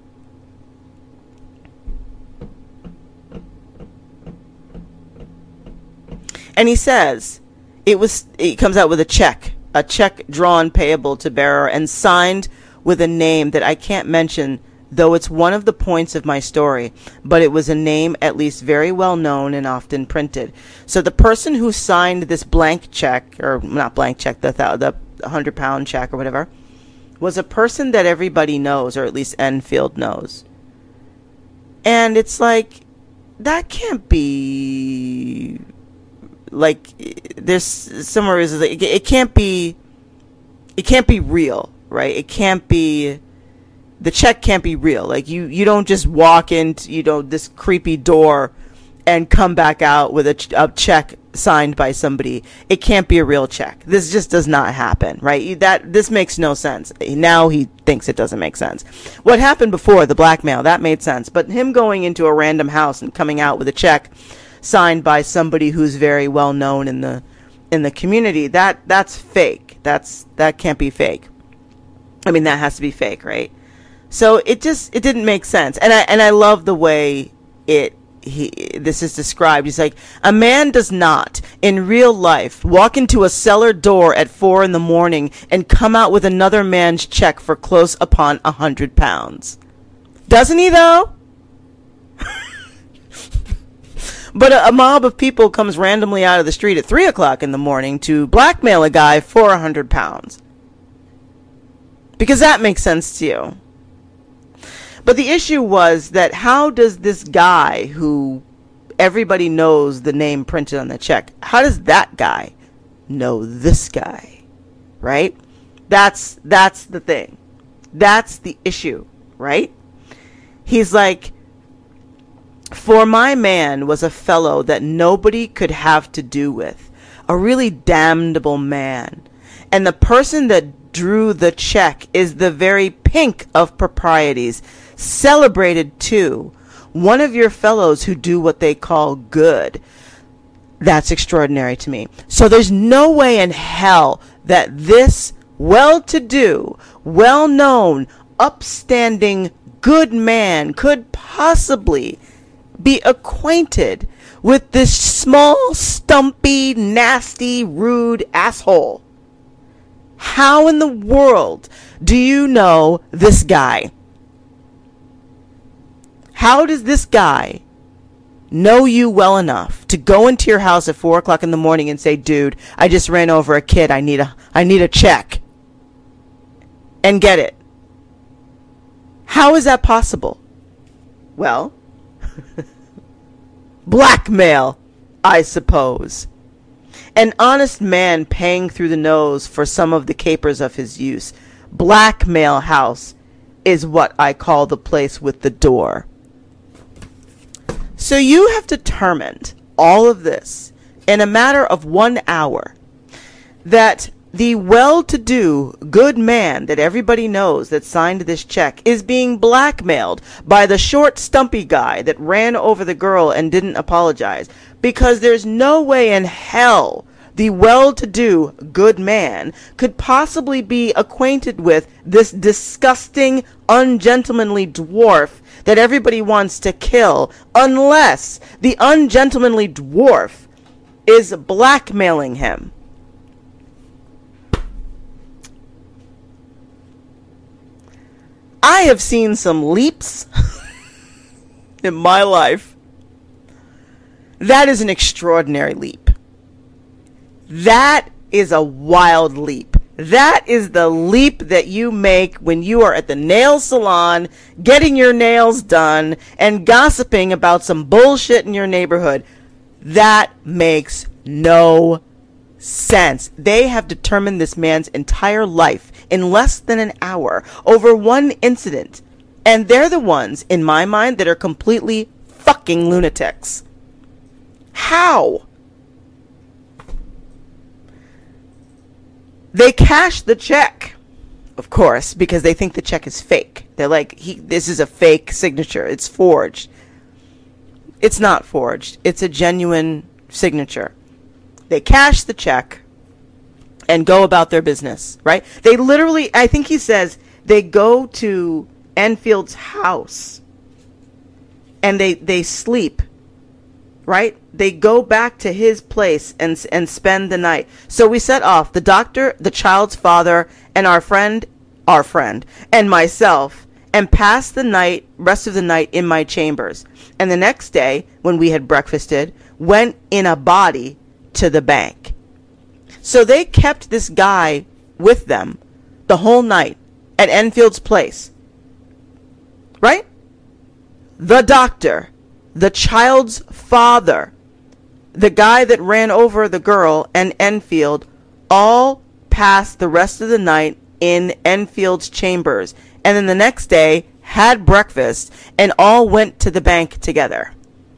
And he says, it was, he comes out with a check, a check drawn payable to bearer and signed with a name that I can't mention, though it's one of the points of my story, but it was a name at least very well known and often printed. So the person who signed this blank check, or not blank check, the, the one hundred pound check or whatever, was a person that everybody knows, or at least Enfield knows. And it's like, that can't be... Like, there's somewhere is like, it can't be, it can't be real, right? It can't be, the check can't be real. Like, you, you don't just walk into, you know, this creepy door and come back out with a, ch- a check signed by somebody. It can't be a real check. This just does not happen, right? That, this makes no sense. Now he thinks it doesn't make sense. What happened before, the blackmail, that made sense. But him going into a random house and coming out with a check signed by somebody who's very well known in the in the community, that that's fake. That's that can't be fake. I mean, that has to be fake, right? So it just it didn't make sense. And I and I love the way it he this is described. He's like, a man does not in real life walk into a cellar door at four in the morning and come out with another man's check for close upon a hundred pounds. Doesn't he though? But a, a mob of people comes randomly out of the street at three o'clock in the morning to blackmail a guy for a hundred pounds. Because that makes sense to you. But the issue was that how does this guy who everybody knows the name printed on the check, how does that guy know this guy? Right? That's, that's the thing. That's the issue, right? He's like, for my man was a fellow that nobody could have to do with, a really damnable man. And the person that drew the check is the very pink of proprieties, celebrated too, one of your fellows who do what they call good. That's extraordinary to me. So there's no way in hell that this well-to-do, well-known, upstanding, good man could possibly be acquainted with this small, stumpy, nasty, rude asshole. How in the world do you know this guy? How does this guy know you well enough to go into your house at four o'clock in the morning and say, dude, I just ran over a kid. I need a, I need a check. And get it. How is that possible? Well, blackmail, I suppose. An honest man paying through the nose for some of the capers of his use. Blackmail house is what I call the place with the door. So you have determined all of this in a matter of one hour that the well-to-do, good man that everybody knows that signed this check is being blackmailed by the short, stumpy guy that ran over the girl and didn't apologize. Because there's no way in hell the well-to-do, good man could possibly be acquainted with this disgusting, ungentlemanly dwarf that everybody wants to kill, unless the ungentlemanly dwarf is blackmailing him. I have seen some leaps in my life. That is an extraordinary leap. That is a wild leap. That is the leap that you make when you are at the nail salon, getting your nails done, and gossiping about some bullshit in your neighborhood. That makes no sense. They have determined this man's entire life in less than an hour over one incident And they're the ones, in my mind, that are completely fucking lunatics. How? They cash the check, of course, because they think the check is fake. They're like, he, this is a fake signature. It's forged. It's not forged. It's a genuine signature. They cash the check and go about their business, right? They literally, I think he says, they go to Enfield's house and they, they sleep, right? They go back to his place and and spend the night. So we set off, the doctor, the child's father, and our friend, our friend, and myself, and passed the night, rest of the night in my chambers. And the next day, when we had breakfasted, went in a body to the bank. So they kept this guy with them the whole night at Enfield's place. Right? The doctor, the child's father, the guy that ran over the girl, and Enfield all passed the rest of the night in Enfield's chambers. And then the next day had breakfast and all went to the bank together.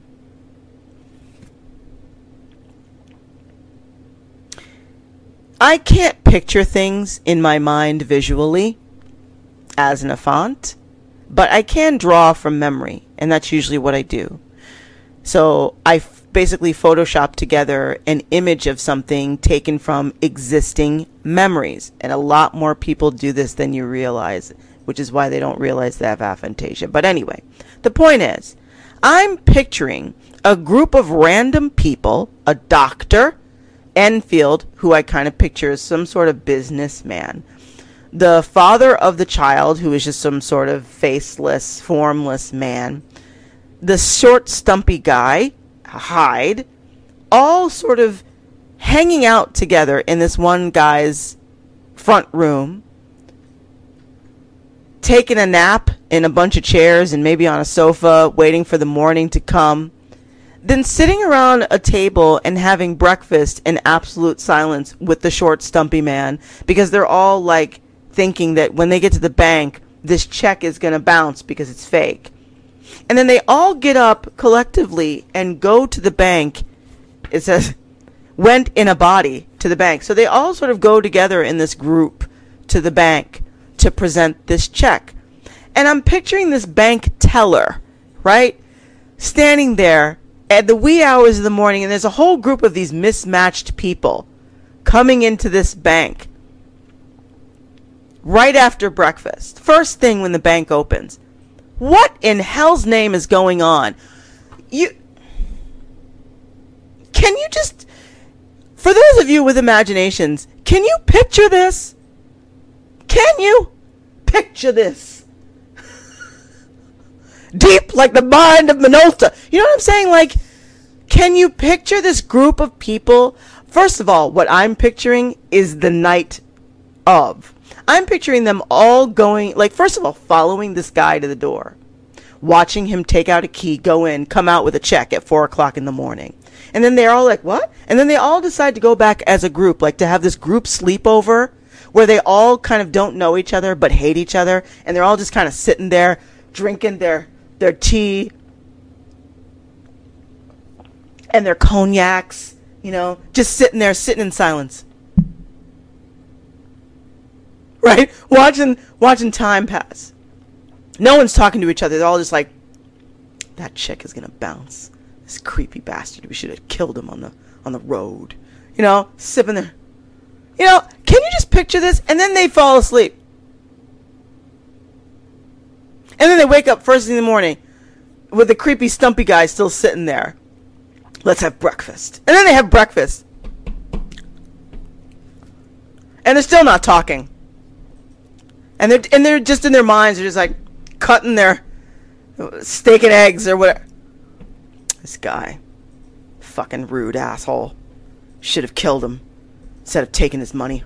I can't picture things in my mind visually as an enfant, but I can draw from memory, and that's usually what I do. So I f- basically Photoshop together an image of something taken from existing memories, and a lot more people do this than you realize, which is why they don't realize they have aphantasia. But anyway, the point is, I'm picturing a group of random people, a doctor, Enfield, who I kind of picture as some sort of businessman, the father of the child, who is just some sort of faceless, formless man, the short, stumpy guy, Hyde, all sort of hanging out together in this one guy's front room, taking a nap in a bunch of chairs and maybe on a sofa, waiting for the morning to come, then sitting around a table and having breakfast in absolute silence with the short, stumpy man, because they're all like thinking that when they get to the bank, this check is going to bounce because it's fake. And then they all get up collectively and go to the bank. It says, went in a body to the bank. So they all sort of go together in this group to the bank to present this check. And I'm picturing this bank teller, right, standing there at the wee hours of the morning, and there's a whole group of these mismatched people coming into this bank right after breakfast. First thing when the bank opens. What in hell's name is going on? You can you just, for those of you with imaginations, can you picture this? Can you picture this? Deep like the mind of Minolta. You know what I'm saying? Like, can you picture this group of people? First of all, what I'm picturing is the night of. I'm picturing them all going, like, first of all, following this guy to the door, watching him take out a key, go in, come out with a check at four o'clock in the morning. And then they're all like, what? And then they all decide to go back as a group, like to have this group sleepover where they all kind of don't know each other but hate each other. And they're all just kind of sitting there drinking their, their tea and their cognacs, you know, just sitting there, sitting in silence. Right? Watching watching time pass. No one's talking to each other. They're all just like, that chick is gonna bounce. This creepy bastard. We should have killed him on the on the road. You know, sipping their, you know, can you just picture this? And then they fall asleep. And then they wake up first thing in the morning with the creepy stumpy guy still sitting there. Let's have breakfast. And then they have breakfast. And they're still not talking. And they're, and they're just in their minds, they're just like cutting their steak and eggs or whatever. This guy, fucking rude asshole, should have killed him instead of taking his money.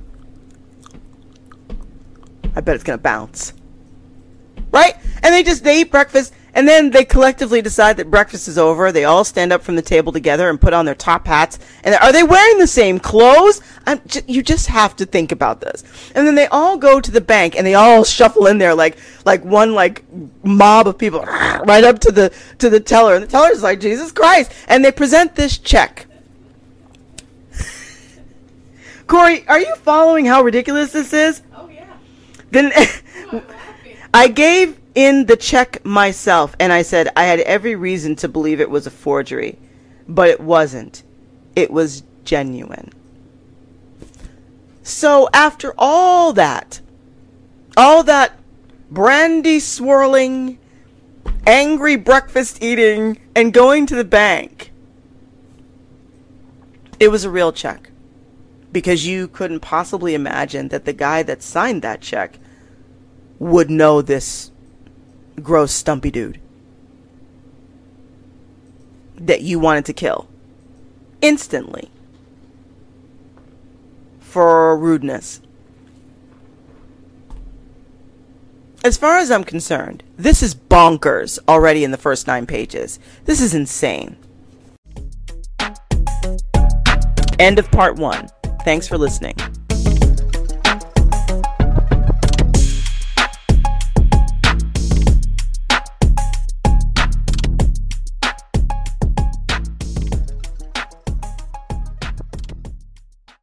I bet it's gonna bounce. Right? And they just, they eat breakfast And then they collectively decide that breakfast is over. They all stand up from the table together and put on their top hats. And are they wearing the same clothes? I'm j- you just have to think about this. And then they all go to the bank and they all shuffle in there like like one like mob of people right up to the to the teller. And the teller's like, Jesus Christ. And they present this check. Corey, are you following how ridiculous this is? Oh, yeah. Then I gave in the check myself, and I said I had every reason to believe it was a forgery, but it wasn't. It was genuine. So after all that, all that brandy swirling, angry breakfast eating, and going to the bank, it was a real check. Because you couldn't possibly imagine that the guy that signed that check would know this gross, stumpy dude that you wanted to kill instantly for rudeness. As far as I'm concerned, this is bonkers already in the first nine pages. This is insane. End of part one. Thanks for listening.